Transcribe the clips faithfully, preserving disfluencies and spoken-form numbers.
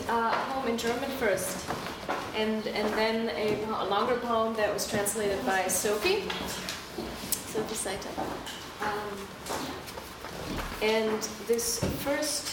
uh, a poem in German first, and and then a, a longer poem that was translated by Sophie, Sophie Seiter. Um, and this first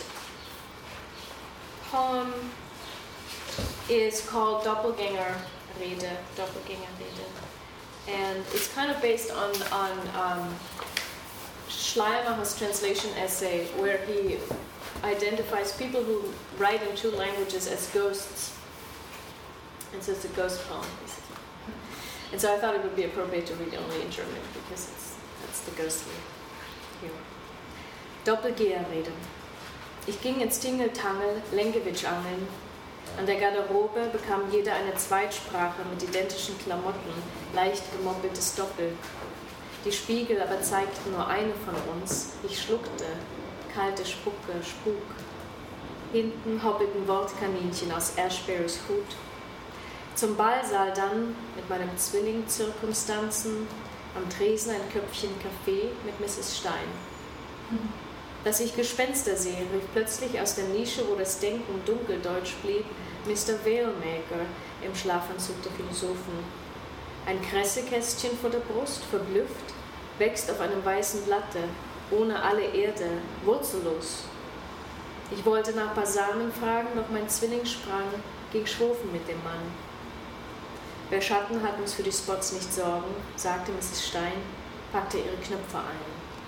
poem is called Doppelgänger Rede, Doppelgänger Rede, and it's kind of based on on um, Schleiermacher's translation essay, where he identifies people who write in two languages as ghosts, and so it's a ghost poem, basically. And so I thought it would be appropriate to read only in German, because it's that's the ghostly humor. Doppelgeherrede. Ich ging ins Tingeltangel, Lenkewitsch angeln. An der Garderobe bekam jeder eine Zweitsprache mit identischen Klamotten, leicht gemoppeltes Doppel. Die Spiegel aber zeigten nur eine von uns. Ich schluckte, kalte Spucke, Spuk. Hinten hoppelten Wortkaninchen aus Ashberrys Hut. Zum Ballsaal dann mit meinem Zwilling Zirkumstanzen, am Tresen ein Köpfchen Kaffee mit Misses Stein. Dass ich Gespenster sehe, rief plötzlich aus der Nische, wo das Denken dunkeldeutsch blieb, Mister Veilmaker im Schlafanzug der Philosophen. Ein Kressekästchen vor der Brust, verblüfft, wächst auf einem weißen Blatte, ohne alle Erde, wurzellos. Ich wollte nach Balsamen fragen, doch mein Zwilling sprang, ging schwofen mit dem Mann. Wer Schatten hat, muss für die Spots nicht sorgen, sagte Misses Stein, packte ihre Knöpfe ein.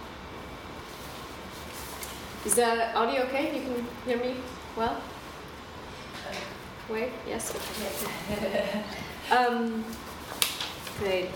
Is the audio okay? You can hear me well? Wait, yes, okay. um, great.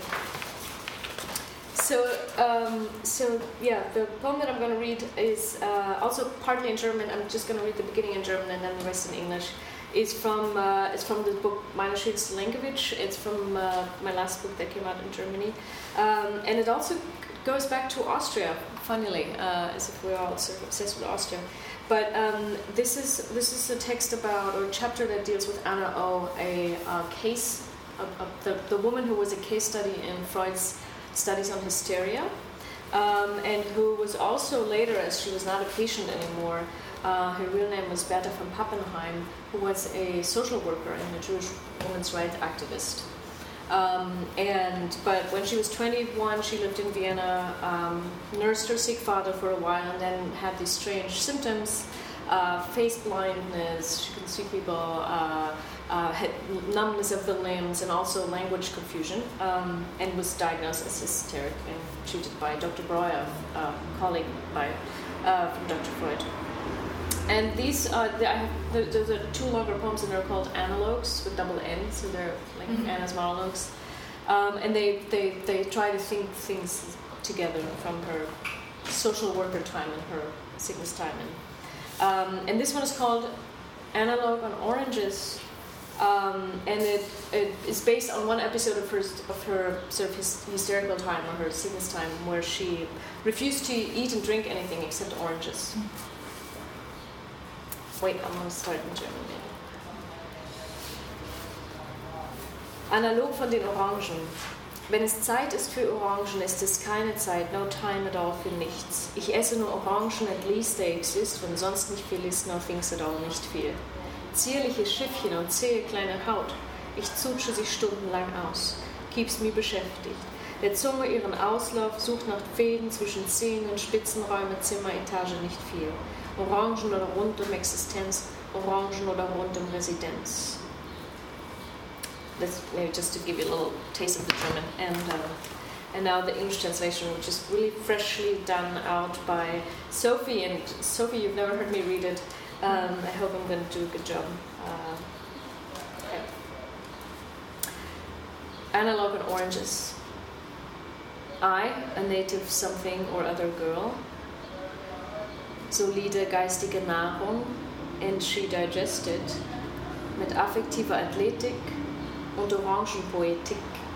So, um, so yeah, the poem that I'm going to read is uh, also partly in German. I'm just going to read the beginning in German and then the rest in English. It's from uh, it's from the book Meinerschild's Lenkewitsch. It's from uh, my last book that came out in Germany, um, and it also goes back to Austria. Funnily, uh, as if we're all sort of obsessed with Austria. But um, this is this is a text about, or a chapter that deals with Anna O, a, a case, of, of the, the woman who was a case study in Freud's studies on hysteria, um, and who was also later, as she was not a patient anymore, uh, her real name was Berta von Pappenheim, who was a social worker and a Jewish women's rights activist. Um, and but when she was twenty-one, she lived in Vienna, um, nursed her sick father for a while, and then had these strange symptoms, uh, face blindness, she couldn't see people, uh, uh, had numbness of the limbs, and also language confusion, um, and was diagnosed as hysteric and treated by Doctor Breuer, a uh, colleague by uh, from Doctor Freud. And these, uh, the, I have, the, the, the two longer poems, and they're called Analogues with double N, so they're like mm-hmm. Anna's monologues. Um, and they, they, they try to think things together from her social worker time and her sickness time. And, um, and this one is called Analogue on Oranges, um, and it, it is based on one episode of her, of her sort of hys- hysterical time, or her sickness time, where she refused to eat and drink anything except oranges. Mm-hmm. Wait, I'm going to start in German. Analog von den Orangen. Wenn es Zeit ist für Orangen, ist es keine Zeit, no time at all für nichts. Ich esse nur Orangen, at least they exist, wenn sonst nicht viel ist, no things at all, nicht viel. Zierliche Schiffchen und zähe kleine Haut. Ich zutsche sie stundenlang aus. Keeps me beschäftigt. Der Zunge ihren Auslauf, sucht nach Fäden zwischen Zähnen, Spitzenräume, Zimmer, Etage, nicht viel. Orangen oder rund um Existenz, Orangen oder rund um Residenz. That's maybe just to give you a little taste of the German. And uh, and now the English translation, which is really freshly done out by Sophie. And Sophie, you've never heard me read it. Um, I hope I'm going to do a good job. Uh, okay. Analog and Oranges. I, a native something or other girl, solide geistige Nahrung, and she digested, mit affektiver Athletik und Orangenpoetik.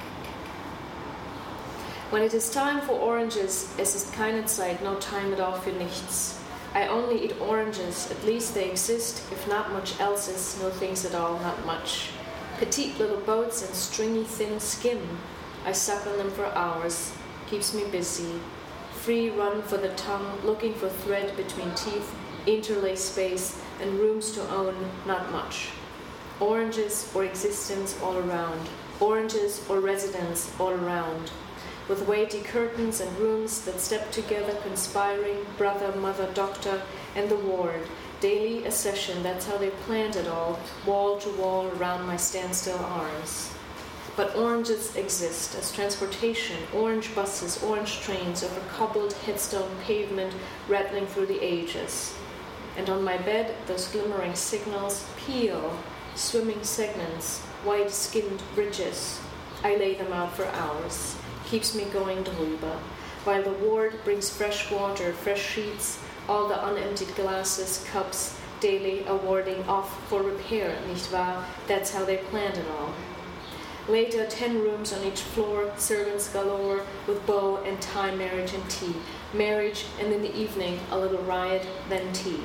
When it is time for oranges, es ist keine Zeit, no time at all für nichts. I only eat oranges, at least they exist, if not much else is, no things at all, not much. Petite little boats and stringy thin skin. I suck on them for hours, keeps me busy. Free run for the tongue, looking for thread between teeth, interlace space, and rooms to own not much. Oranges or existence all around, oranges or residence all around, with weighty curtains and rooms that step together conspiring, brother, mother, doctor, and the ward, daily a session, that's how they planned it all, wall to wall around my standstill arms. But oranges exist as transportation, orange buses, orange trains over cobbled headstone pavement rattling through the ages. And on my bed, those glimmering signals peel, swimming segments, white-skinned bridges. I lay them out for hours, keeps me going drüber, while the ward brings fresh water, fresh sheets, all the unemptied glasses, cups, daily awarding off for repair, nicht wahr? That's how they planned it all. Later, ten rooms on each floor, servants galore, with bow and tie, marriage and tea. Marriage, and in the evening, a little riot, then tea.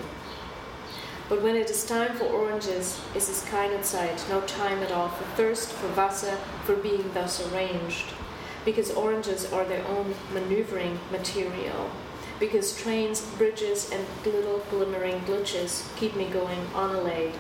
But when it is time for oranges, is es keine Zeit, no time at all for thirst, for Wasser, for being thus arranged. Because oranges are their own maneuvering material. Because trains, bridges, and little glimmering glitches keep me going unallayed.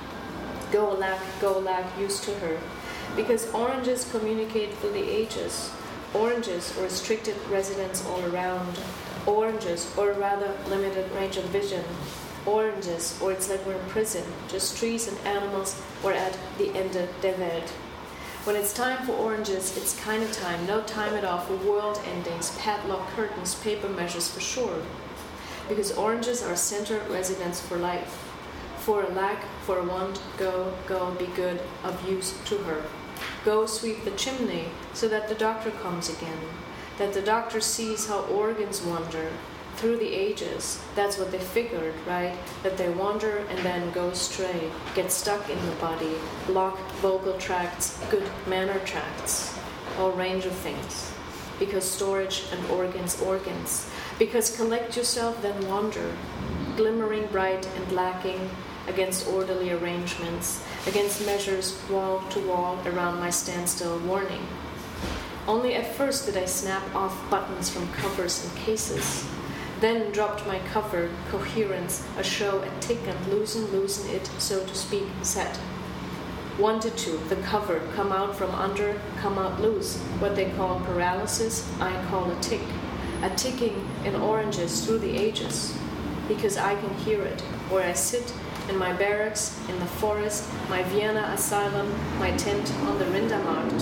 Go alack, go alack, used to her. Because oranges communicate through the ages. Oranges or restricted residence all around. Oranges, or rather limited range of vision. Oranges, or it's like we're in prison, just trees and animals, or at the Ende der Welt. When it's time for oranges, it's kind of time, no time at all for world endings, padlock curtains, paper measures for sure. Because oranges are center residence for life. For a lack, for a want, go, go, be good, of use to her. Go sweep the chimney, so that the doctor comes again. That the doctor sees how organs wander through the ages. That's what they figured, right? That they wander and then go astray, get stuck in the body, block vocal tracts, good manner tracts, all range of things. Because storage and organs, organs. Because collect yourself, then wander, glimmering bright and lacking, against orderly arrangements, against measures wall to wall around my standstill warning. Only at first did I snap off buttons from covers and cases, then dropped my cover, coherence, a show, a tick, and loosen, loosen it, so to speak, set. Wanted to, the cover, come out from under, come out loose, what they call paralysis, I call a tick. A ticking in oranges through the ages, because I can hear it, where I sit, in my barracks, in the forest, my Vienna asylum, my tent on the Rindermarkt,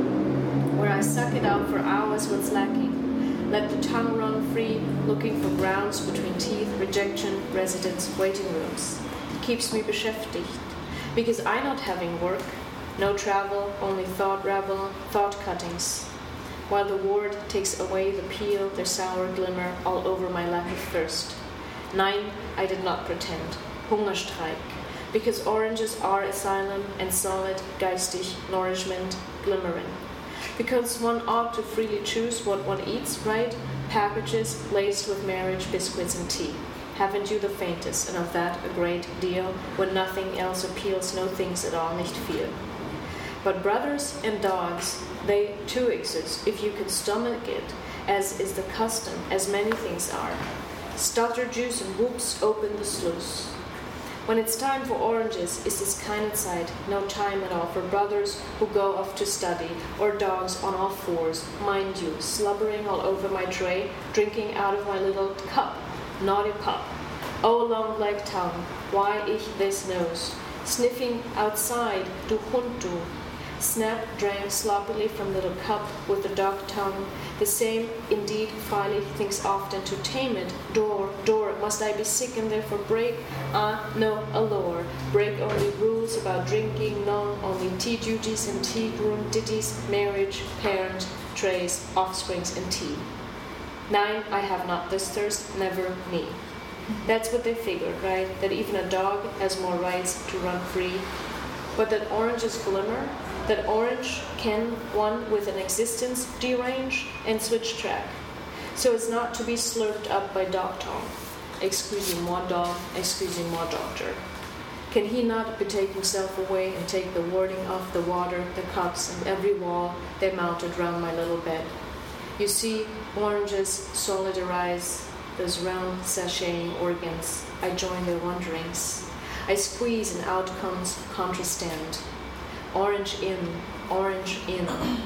where I suck it out for hours what's lacking, let the tongue run free, looking for grounds between teeth, rejection, residence, waiting rooms. It keeps me beschäftigt, because I not having work, no travel, only thought ravel, thought cuttings, while the ward takes away the peel, their sour glimmer, all over my lack of thirst. Nein, I did not pretend. Hungerstreik, because oranges are asylum and solid, geistig, nourishment, glimmering. Because one ought to freely choose what one eats, right? Packages laced with marriage, biscuits, and tea. Haven't you the faintest, and of that a great deal, when nothing else appeals, no things at all, nicht viel. But brothers and dogs, they too exist, if you can stomach it, as is the custom, as many things are. Stutter juice and whoops open the sluice. When it's time for oranges, is this keine Zeit, no time at all for brothers who go off to study, or dogs on all fours, mind you, slubbering all over my tray, drinking out of my little cup, naughty pup. Oh, long leg tongue, why ich this nose? Sniffing outside, du Hund du. Snap drank sloppily from little cup with the dog tongue. The same, indeed, Freilich thinks often to tame it. Door, door, must I be sick and therefore break? Ah, no, a lore. Break only rules about drinking, none, only tea duties and tea room ditties, marriage, parent, trays, offsprings, and tea. Nine, I have not this thirst, never me. That's what they figured, right? That even a dog has more rights to run free. But that oranges glimmer, that orange can, one with an existence, derange and switch track. So it's not to be slurped up by dog tongue. Excusez-moi dog, excusez-moi doctor. Can he not betake himself away and take the warding off the water, the cups, and every wall they mounted round my little bed? You see, oranges solidarize those round sashaying organs. I join their wanderings. I squeeze and out comes contrastand. Orange in, orange in.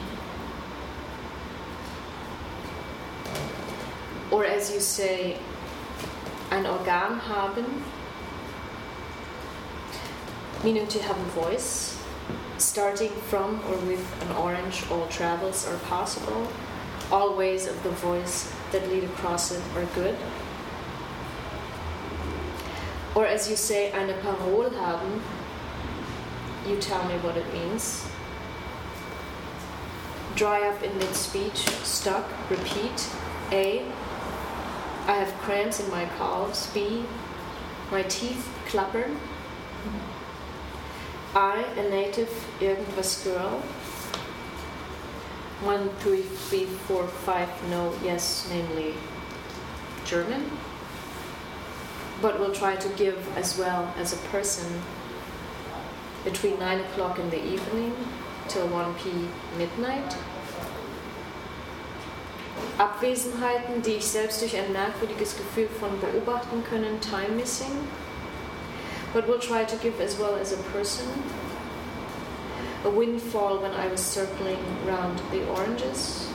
Or as you say, ein Organ haben, meaning to have a voice. Starting from or with an orange, all travels are possible. All ways of the voice that lead across it are good. Or as you say, eine Parole haben, you tell me what it means. Dry up in mid-speech, stuck, repeat. A, I have cramps in my calves. B, my teeth klappern. I, a native irgendwas girl. One, three, three, four, five, no, yes, namely German. But we'll try to give as well as a person between nine o'clock in the evening till one p.m. midnight. Abwesenheiten, die ich selbst durch ein merkwürdiges Gefühl von beobachten können, time missing. But we'll try to give as well as a person. A windfall when I was circling round the oranges.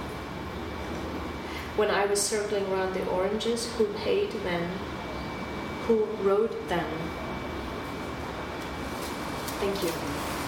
When I was circling round the oranges, who paid them? Who wrote them? Thank you.